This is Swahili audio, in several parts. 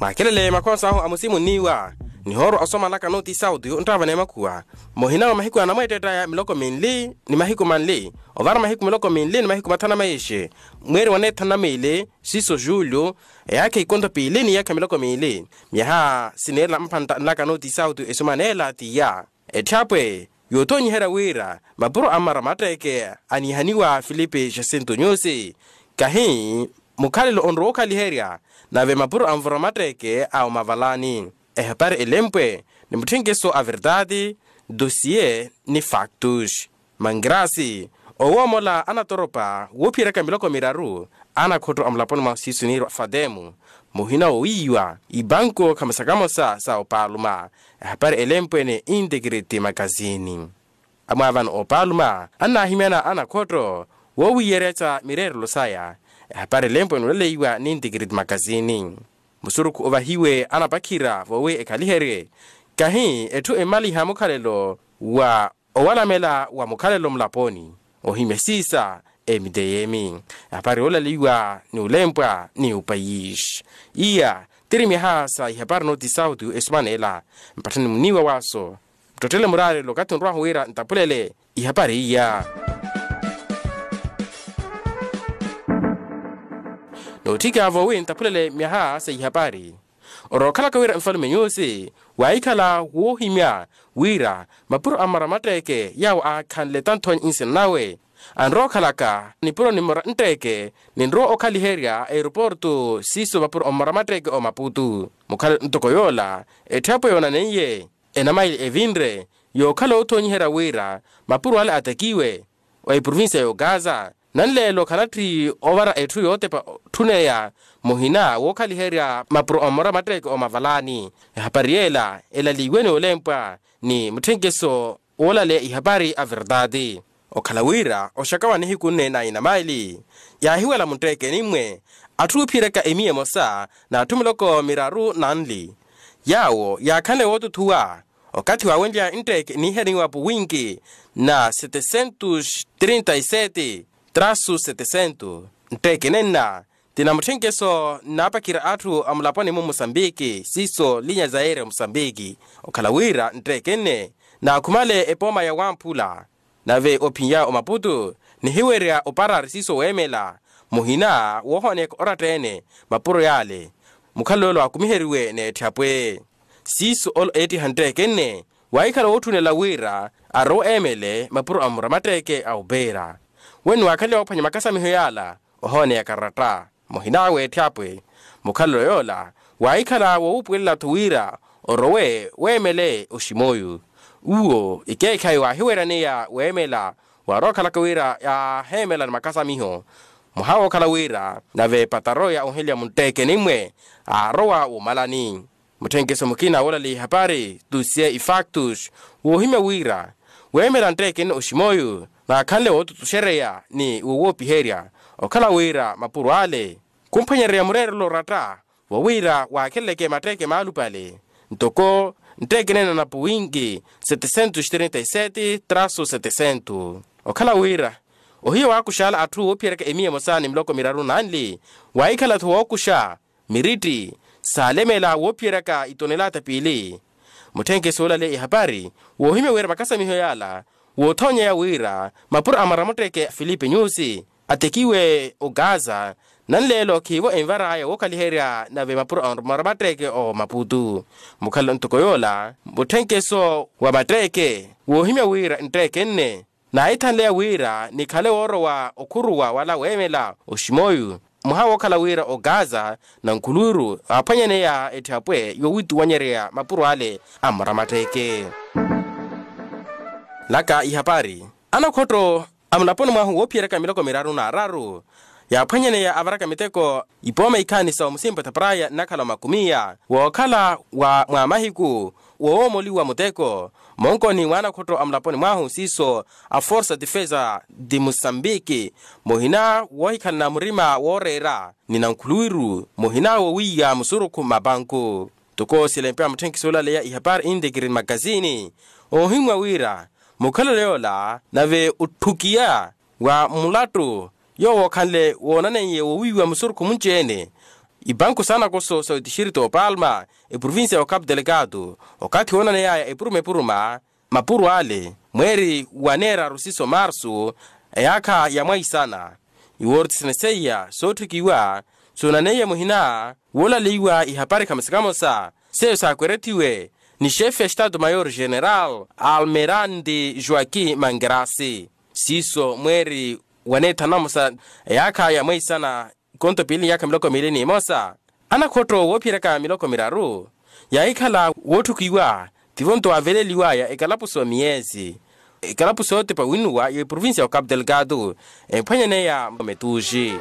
Makelele makosa ho amusimu niwa ni horo asoma laka noti saudio ntava ne makua mohina wa mahiku ana maiteta ya miloko minli ni mahiku manli ovara mahiku miloko minli ni mahiku matana maishe mweri waneta na mele siso julio yake ikonda pilini yake miloko minli miha sinela mpanta laka noti saudio esumanela tiya etapwe yotonyi hera wira maburo amara mateke anihaniwa Filipe Jacinto Nyusi kahi mukalilo onro kaliheria na ve maburo amvura mateke au mavalani para elempwe ni mutengeso a verdade dossier ni factus mangrasi owomola anatoropa wopira kambiloko miraru ana koto amlaponi masisuniro fademu muhina oiwa ibanko kamasagamosa sao paluma para elempwe ni Integrity magazini amavan opaluma ana himena ana koto wowiyereta mirero losaya para elempwe nuleiwa ni Integrity magazini musuruku ovahiwe anapakira vowe ekalihere kahi etu emali hamukalelo wa owalamela wa mukalelo mlaponi ohimesisa emideyemi apari olaliwa ni ulempwa ni upayish iya tirimi hasa ihapari noti saudu esmanela mpatani muniwa waso mtotele murare lokati nruwa huwira ntapulele ihapari iya notika vowe ntapulele miaha sa ihapari orokala kawira mfalume Nyusi waikala wohimya wira mapuro amara mateke yaw a kanle tanton insen nawe anrokalaka ni puro ni mora nteke ni nro okaliheria aeroporto siso mapuro amara mateke o Maputo mukala ntokoyola etapo yona neye enamaili evindre yo kala otonyi hera wira mapuro wale atakiwe wa province ya Gaza nanlelo kanatri ovara etu yote pa tuneya mohina wokaliheria mapro amora matreke o mavalani hapariela elaliwene olempa ni mutengeso olale ihabari a verdade okalawira oshakawa ni hikune na inamaili ya hiwela mutreke nimwe atupireka emie mosa na tumiloko miraru nanli yawo ya kane wotu tuwa wakati wa wendia inteke ni heri wapu wingi na 737 traço 700 nteke nena tina mutengeso napakira atu amulaponi mu Mozambique siso linya zaire Mozambique okalawira nteke ne na kumale epoma ya wampula nave opinya o Maputo ni hiweria opara siso wemela muhina wohone oratene mapuro yale mukalolo akumiheriwe ne tapwe siso ol 800 kenne waikala otunela wira aro emele mapuro amuramateke au bera wenu wakale opanya makasa mihoyala ohone ya karata mohinawe tyapwe mukalo yola waikala woupwela tuwira orowe wemele ushimoyu uo ikekai wa hiwerania wemela warokala kawira ya hemela makasa miho muhawo kala wira nave pataroya ohelia munteke nimwe arowa umalani mutengeso mukina wala li hapari dossier factus wohime wira wemela nteke ni ushimoyu na kanle wotu tushereya ni uwopi heria okala wira mapurwale kumpanyerea murero lorata wawira wakeleke mateke malupale ntoko nteke nena na puwingi 737 traço 700 okala wira ohiyo wakushala atu opiereka emie mosani mloko miraru nanli waikala tu wakusha miriti salemela wopiereka itonelata pili mutenge sola le habari wohime wira makasa mihoyala wotonya ya wira mapura amaramoteke Filipe Nyusi atekiwe o Gaza nanlelo kiwo envara ya wokaliheria na ve mapura amaramoteke o Maputo mukalo ntokoyola mutengeso wa mateke wohime wira nteke nne na itanle wira ni kale woro wa okuruwa wala wemela oshimoyu muhawo kala wira o Gaza na nkuluru apanyene ya etapwe yowitu wanyerea mapuru ale amaramateke laka ihapari anakoto amnaponi mwahu wopiereka miloko miraru na araru ya panyene ya avaraka miteko ipome ikanisa omusimpa tapraya nakala makumia wakala wa mwamahiku woomoli wa muteko monko ni wana koto amlaponi mwahu siso a Força Defesa de Moçambique mohina wohikana na murima worera nina nkuluiru mohina wowiya musuruku mabanku toko silempea mutenkisola leya ihapari Integrity magazini ohimwa wira mukalo leola nave utukia wa mulatu yo wakanle wonane ye wowiwa musuruku munchene ibanku sana koso sa distrito Palma e província o Cabo Delgado wakati ona ya e puruma mapuru ale mweri wanera rusiso marso yaka ya mwai sana iworti sineseya sotukiwa sonaneya muhina wola liwa ihapari kamsikamosa seyo sa kweretiwe ni chefe Estado Maior General Almirante Joaquim Mangrassi siso mweri waneta namosa yaka ya mwai sana konto pili yaka miloko milini mosa ana koto wopiraka miloko miraru ya ikala wotukiwa tivonto avele liwaya ekalapuso miezi ekalapuso te pa winua ye província o Cabo Delgado empanyane ya metuji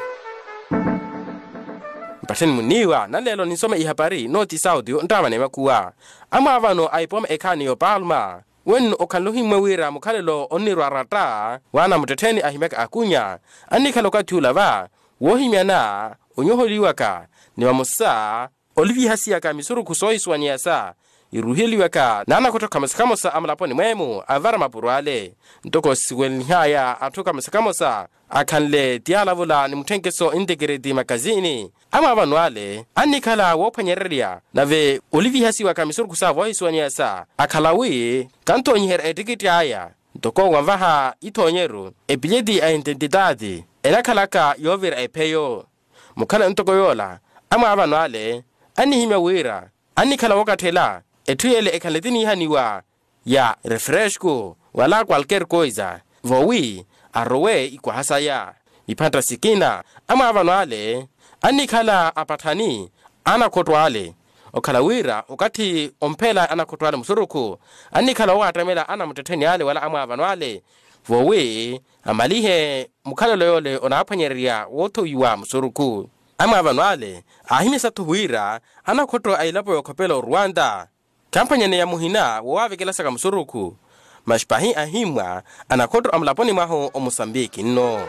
mpateni muniwa na lelo nisoma ihapari noti saudio ndabane makuwa ama avano aipoma ekani yo Palma wen okanlohi mwira mukhalelo onirwa rata wana muteteni ahimeka akunya anikalo katulava wohimiana onyoholiwaka ni wamusa olivi hasiaka misuru kusoiswanyasa iruhiliwaka nana kutoka masikamosa amlaponi mwemu avara mapurwale ntoko siwelihaya atoka masikamosa akanle tialavula ni mutenkeso integrity makazini ama avanuale anikala wopanyereria nave olivi hasiwaka misuru kusavoiswanyasa akalawi kanto nyiher etikiti aya ntoko wamvaha itonyeru epiledi a identidade elakalaka yovira epeyo mukhala ntoko yola ama avanuale anihime wira anikala wakatela etuyele ekaletini haniwa ya refresco wala cualquier coisa vowi arrowe ikwa hasaya ipata sikina ama avanuale anikala apatani anakotwale okalawira wakati ompela anakotwale musuruku anikala watamela anamuteteni ale wala ama avanuale vowi amalihe mukhala yole onapanyeria woto yuwa musuruku ama avanuale ahimisa tuhuira anakoto ailapo yokopelo Rwanda kampanyane ya muhina wawavekela saka musuruku mashpahi ahimwa anakoto amlaponi maho o Mosambiki no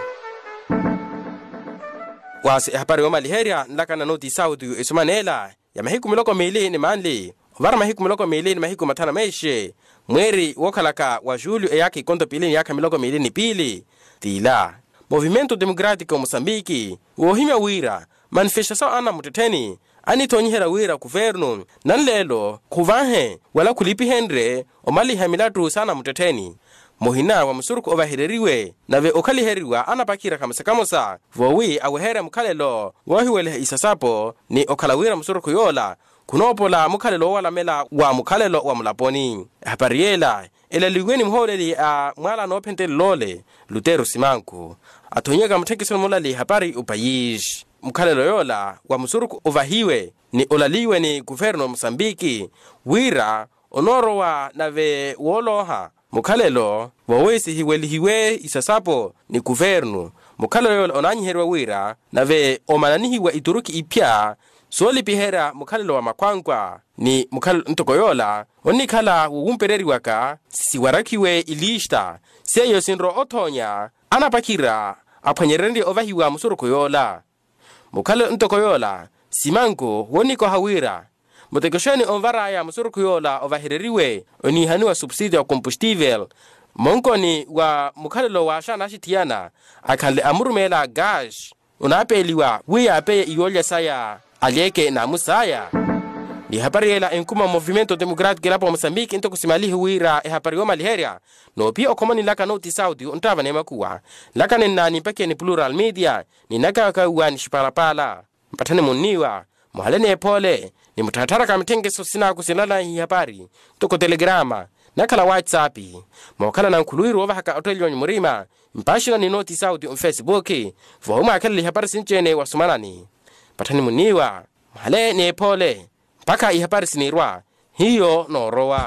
wasi hapari wama liheria nlakana noti saudu isumanela ya mahiku miloko mili ni manli vara mahiku miloko mili ni mahiku matana meishe mweri wokalaka wa julio eyaki konto pilini yaka miloko mili ni pili tila Movimento Democrático Mosambiki wohimya wira manifestação ana muteteni ani tonyihera wira governo nanlelo kuvahe wala kulipi hendre omali hamilatu sana muteteni mohina wa musuruku ovahireriwe nave okaliheriwa anapakira kamasakamosa vowi awehera mukhalelo wohiwele isasapo ni okalawira musuruku yola kunopola mukhalelo wala mela wa mukhalelo wa mulaponi hapariela elaliweni mholeli a mwala no pentele lole Lutero Simanku atonyeka mutekisoni mulali hapari upayish mukhalelo yola wa musuruku ovahiwe ni olaliwe ni governo Mosambiki wira onorowa nave woloha mukhalelo wawesi hiwelihiwe isasapo ni governo mukhalelo yola onanyiherwa wira nave omananihiwa ituruki ipya soli pihera mukhalelo wa makwankwa ni mukhalelo ntokoyola onikhala wuwumpereriwaka siwarakiwe ilishta seyo sinro otonya anapakira aphanyerendi ovahiwa musuruku yola mukhalelo ntokoyola Simanku woniko hawira mutekosheni onvaraya musuruku yola ovahireriwe onihaniwa subsidio wa combustível monkoni wa mukhalelo wa shanashitiana akhanle amurumela gas unapeliwa wiya apeye iyolya saya aliyeke na musaya ni hapariela enkuma Movimento Democrático lapo Mosambiki into kusimalihi wira haparioma liheria no pia okomoni laka noti saudi untava nemakuwa laka nani mpake ni Plural Media ni naka uwani shipalapala mpatane muniwa muhalene pole ni mutatara kamitengeso sina kusilala hii hapari toko telegrama nakala WhatsApp mwakala na nkuluiru wava haka otelioni murima mpashina ni noti saudi Facebook vahuma akali hapari sinchene wasumanani patani muniwa muhalene pole mpaka ihapari sinirwa hiyo norowa.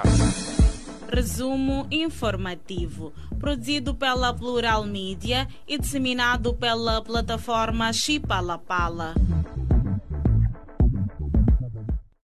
Resumo informativo, produzido pela Plural Media e disseminado pela plataforma Chipalapala.